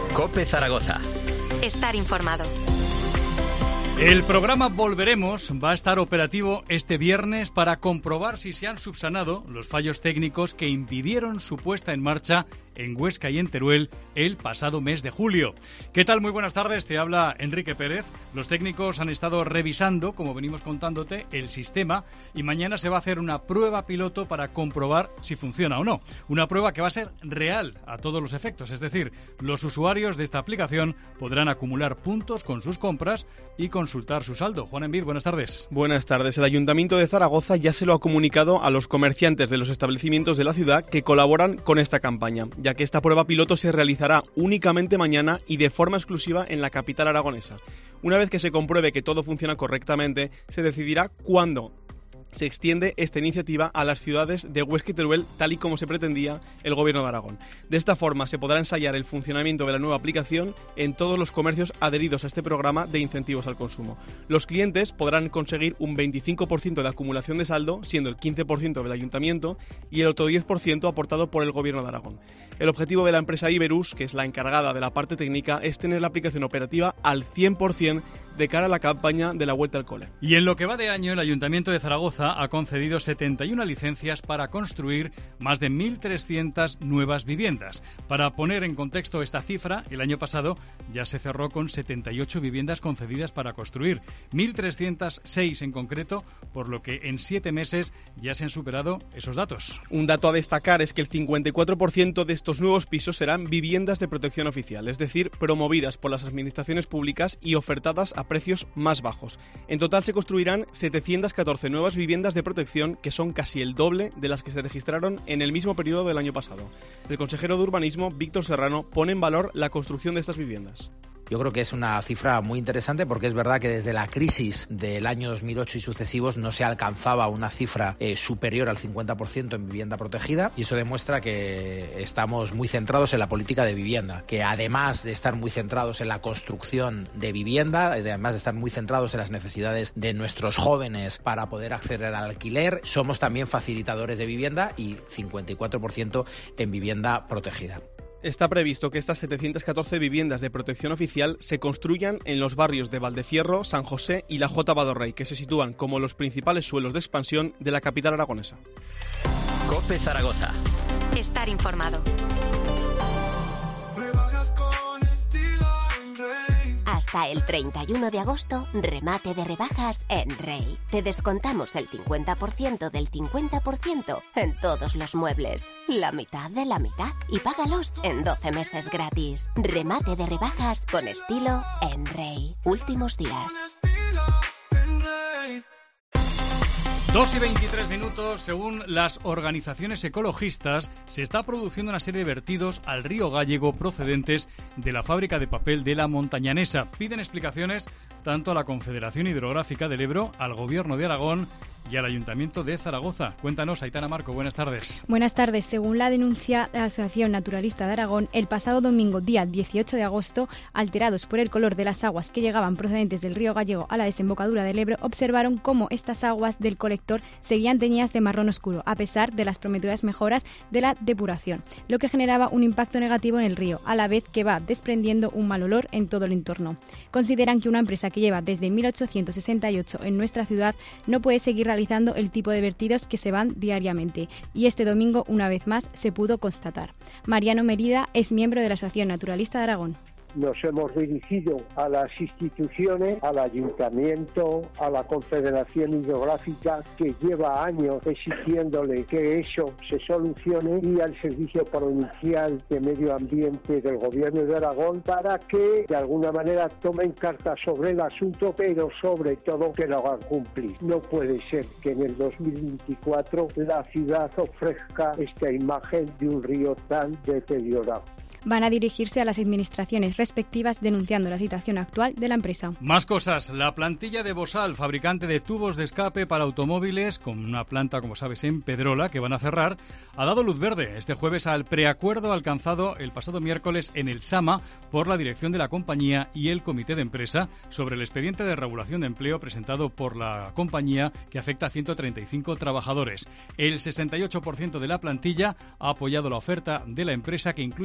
COPE Zaragoza. Estar informado. El programa Volveremos va a estar operativo este viernes para comprobar si se han subsanado los fallos técnicos que impidieron su puesta en marcha en Huesca y en Teruel el pasado mes de julio. ¿Qué tal? Muy buenas tardes, te habla Enrique Pérez. Los técnicos han estado revisando, como venimos contándote, el sistema y mañana se va a hacer una prueba piloto para comprobar si funciona o no. Una prueba que va a ser real a todos los efectos, es decir, los usuarios de esta aplicación podrán acumular puntos con sus compras y consultar su saldo. Juan Envid, buenas tardes. Buenas tardes. El Ayuntamiento de Zaragoza ya se lo ha comunicado a los comerciantes de los establecimientos de la ciudad que colaboran con esta campaña, ya que esta prueba piloto se realizará únicamente mañana y de forma exclusiva en la capital aragonesa. Una vez que se compruebe que todo funciona correctamente, se decidirá cuándo se extiende esta iniciativa a las ciudades de Huesca y Teruel, tal y como se pretendía el Gobierno de Aragón. De esta forma se podrá ensayar el funcionamiento de la nueva aplicación en todos los comercios adheridos a este programa de incentivos al consumo. Los clientes podrán conseguir un 25% de acumulación de saldo, siendo el 15% del Ayuntamiento y el otro 10% aportado por el Gobierno de Aragón. El objetivo de la empresa Iberus, que es la encargada de la parte técnica, es tener la aplicación operativa al 100% de cara a la campaña de la Vuelta al Cole. Y en lo que va de año, el Ayuntamiento de Zaragoza ha concedido 71 licencias para construir más de 1.300 nuevas viviendas. Para poner en contexto esta cifra, el año pasado ya se cerró con 78 viviendas concedidas para construir, 1.306 en concreto, por lo que en 7 meses ya se han superado esos datos. Un dato a destacar es que el 54% de estos nuevos pisos serán viviendas de protección oficial, es decir, promovidas por las administraciones públicas y ofertadas a precios más bajos. En total se construirán 714 nuevas viviendas de protección, que son casi el doble de las que se registraron en el mismo periodo del año pasado. El consejero de Urbanismo, Víctor Serrano, pone en valor la construcción de estas viviendas. Yo creo que es una cifra muy interesante porque es verdad que desde la crisis del año 2008 y sucesivos no se alcanzaba una cifra superior al 50% en vivienda protegida, y eso demuestra que estamos muy centrados en la política de vivienda, que además de estar muy centrados en la construcción de vivienda, además de estar muy centrados en las necesidades de nuestros jóvenes para poder acceder al alquiler, somos también facilitadores de vivienda y 54% en vivienda protegida. Está previsto que estas 714 viviendas de protección oficial se construyan en los barrios de Valdefierro, San José y la J. Badorrey, que se sitúan como los principales suelos de expansión de la capital aragonesa. COPE Zaragoza. Estar informado. Hasta el 31 de agosto, remate de rebajas en Rey. Te descontamos el 50% del 50% en todos los muebles. La mitad de la mitad. Y págalos en 12 meses gratis. Remate de rebajas con estilo en Rey. Últimos días. 2:23, según las organizaciones ecologistas, se está produciendo una serie de vertidos al río Gállego procedentes de la fábrica de papel de la Montañanesa. Piden explicaciones tanto a la Confederación Hidrográfica del Ebro, al Gobierno de Aragón y al Ayuntamiento de Zaragoza. Cuéntanos, Aitana Marco, buenas tardes. Buenas tardes. Según la denuncia de la Asociación Naturalista de Aragón, el pasado domingo, día 18 de agosto, alterados por el color de las aguas que llegaban procedentes del río Gállego a la desembocadura del Ebro, observaron cómo estas aguas del colector seguían teñidas de marrón oscuro, a pesar de las prometidas mejoras de la depuración, lo que generaba un impacto negativo en el río, a la vez que va desprendiendo un mal olor en todo el entorno. Consideran que una empresa que lleva desde 1868 en nuestra ciudad no puede seguir realizando el tipo de vertidos que se van diariamente, y este domingo una vez más se pudo constatar. Mariano Merida es miembro de la Asociación Naturalista de Aragón. Nos hemos dirigido a las instituciones, al Ayuntamiento, a la Confederación Hidrográfica, que lleva años exigiéndole que eso se solucione, y al Servicio Provincial de Medio Ambiente del Gobierno de Aragón, para que de alguna manera tomen cartas sobre el asunto, pero sobre todo que lo hagan cumplir. No puede ser que en el 2024 la ciudad ofrezca esta imagen de un río tan deteriorado. Van a dirigirse a las administraciones respectivas denunciando la situación actual de la empresa. Más cosas. La plantilla de Bosal, fabricante de tubos de escape para automóviles, con una planta, como sabes, en Pedrola, que van a cerrar, ha dado luz verde este jueves al preacuerdo alcanzado el pasado miércoles en el SAMA por la dirección de la compañía y el comité de empresa sobre el expediente de regulación de empleo presentado por la compañía, que afecta a 135 trabajadores. El 68% de la plantilla ha apoyado la oferta de la empresa, que incluye indemnización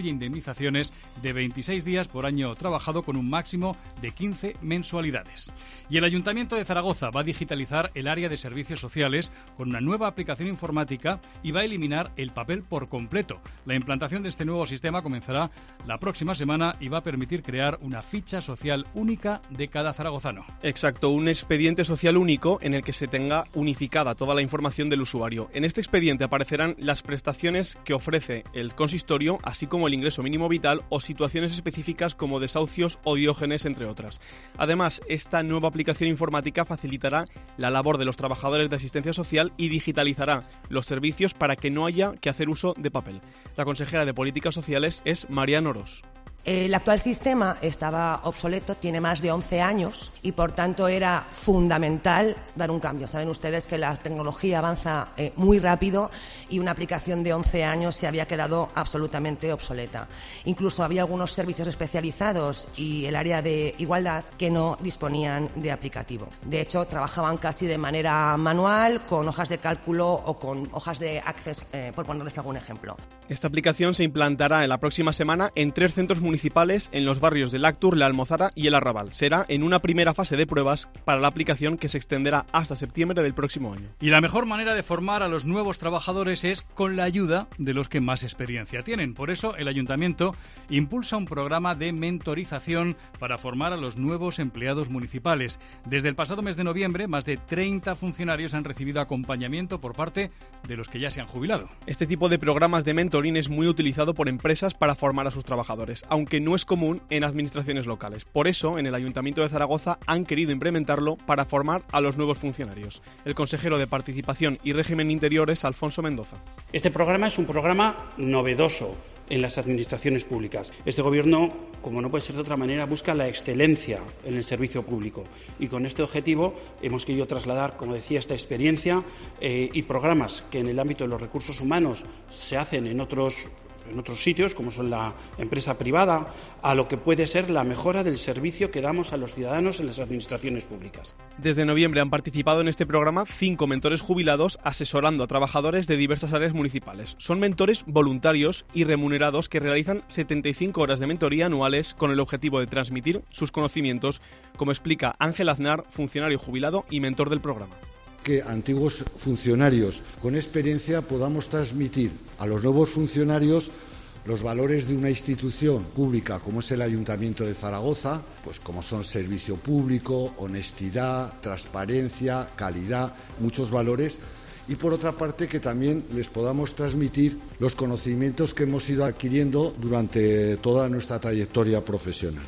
indemnizaciones de 26 días por año trabajado con un máximo de 15 mensualidades. Y el Ayuntamiento de Zaragoza va a digitalizar el área de servicios sociales con una nueva aplicación informática y va a eliminar el papel por completo. La implantación de este nuevo sistema comenzará la próxima semana y va a permitir crear una ficha social única de cada zaragozano. Exacto, un expediente social único en el que se tenga unificada toda la información del usuario. En este expediente aparecerán las prestaciones que ofrece el consistorio, así como el ingreso mínimo vital o situaciones específicas como desahucios o diógenes, entre otras. Además, esta nueva aplicación informática facilitará la labor de los trabajadores de asistencia social y digitalizará los servicios para que no haya que hacer uso de papel. La consejera de Políticas Sociales es Marian Orós. El actual sistema estaba obsoleto, tiene más de 11 años y por tanto era fundamental dar un cambio. Saben ustedes que la tecnología avanza muy rápido y una aplicación de 11 años se había quedado absolutamente obsoleta. Incluso había algunos servicios especializados y el área de igualdad que no disponían de aplicativo. De hecho, trabajaban casi de manera manual, con hojas de cálculo o con hojas de Access, por ponerles algún ejemplo. Esta aplicación se implantará en la próxima semana en 3 centros municipales en los barrios de Lactur, La Almozara y El Arrabal. Será en una primera fase de pruebas para la aplicación que se extenderá hasta septiembre del próximo año. Y la mejor manera de formar a los nuevos trabajadores es con la ayuda de los que más experiencia tienen. Por eso el Ayuntamiento impulsa un programa de mentorización para formar a los nuevos empleados municipales. Desde el pasado mes de noviembre, más de 30 funcionarios han recibido acompañamiento por parte de los que ya se han jubilado. Este tipo de programas de mentoring es muy utilizado por empresas para formar a sus trabajadores, aunque no es común en administraciones locales. Por eso, en el Ayuntamiento de Zaragoza han querido implementarlo para formar a los nuevos funcionarios. El consejero de Participación y Régimen Interior es Alfonso Mendoza. Este programa es un programa novedoso en las administraciones públicas. Este Gobierno, como no puede ser de otra manera, busca la excelencia en el servicio público y con este objetivo hemos querido trasladar, como decía, esta experiencia y programas que en el ámbito de los recursos humanos se hacen en otros sitios, como son la empresa privada, a lo que puede ser la mejora del servicio que damos a los ciudadanos en las administraciones públicas. Desde noviembre han participado en este programa 5 mentores jubilados asesorando a trabajadores de diversas áreas municipales. Son mentores voluntarios y remunerados que realizan 75 horas de mentoría anuales con el objetivo de transmitir sus conocimientos, como explica Ángel Aznar, funcionario jubilado y mentor del programa. Que antiguos funcionarios con experiencia podamos transmitir a los nuevos funcionarios los valores de una institución pública como es el Ayuntamiento de Zaragoza, pues como son servicio público, honestidad, transparencia, calidad, muchos valores. Y por otra parte que también les podamos transmitir los conocimientos que hemos ido adquiriendo durante toda nuestra trayectoria profesional.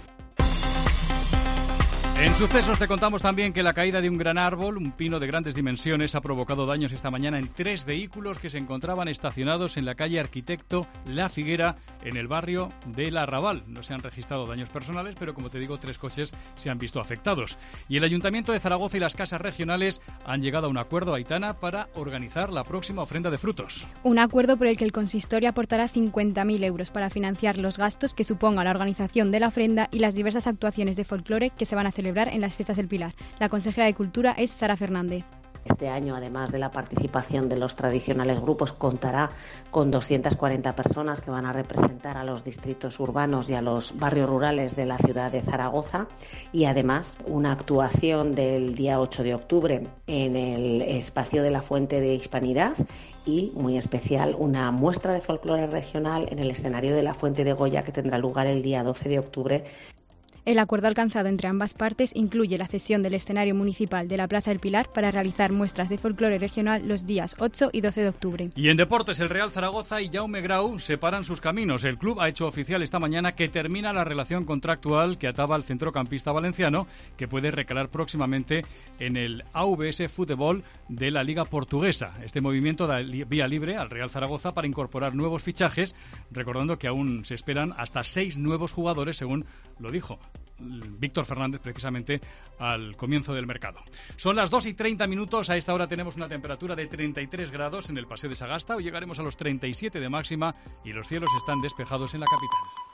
En sucesos te contamos también que la caída de un gran árbol, un pino de grandes dimensiones, ha provocado daños esta mañana en 3 vehículos que se encontraban estacionados en la calle Arquitecto La Figuera, en el barrio del Arrabal. No se han registrado daños personales, pero como te digo, 3 coches se han visto afectados. Y el Ayuntamiento de Zaragoza y las casas regionales han llegado a un acuerdo, Aitana, para organizar la próxima ofrenda de frutos. Un acuerdo por el que el consistorio aportará 50.000 euros para financiar los gastos que suponga la organización de la ofrenda y las diversas actuaciones de folclore que se van a celebrar en las fiestas del Pilar. La consejera de Cultura es Sara Fernández. Este año, además de la participación de los tradicionales grupos, contará con 240 personas que van a representar a los distritos urbanos y a los barrios rurales de la ciudad de Zaragoza y además una actuación del día 8 de octubre en el espacio de la Fuente de Hispanidad y, muy especial, una muestra de folclore regional en el escenario de la Fuente de Goya que tendrá lugar el día 12 de octubre. El acuerdo alcanzado entre ambas partes incluye la cesión del escenario municipal de la Plaza del Pilar para realizar muestras de folclore regional los días 8 y 12 de octubre. Y en deportes, el Real Zaragoza y Jaume Grau separan sus caminos. El club ha hecho oficial esta mañana que termina la relación contractual que ataba al centrocampista valenciano, que puede recalar próximamente en el AVS Fútbol de la Liga Portuguesa. Este movimiento da vía libre al Real Zaragoza para incorporar nuevos fichajes, recordando que aún se esperan hasta 6 nuevos jugadores, según lo dijo Víctor Fernández precisamente al comienzo del mercado. Son las 2:30. A esta hora tenemos una temperatura de 33 grados en el Paseo de Sagasta. Hoy llegaremos a los 37 de máxima y los cielos están despejados en la capital.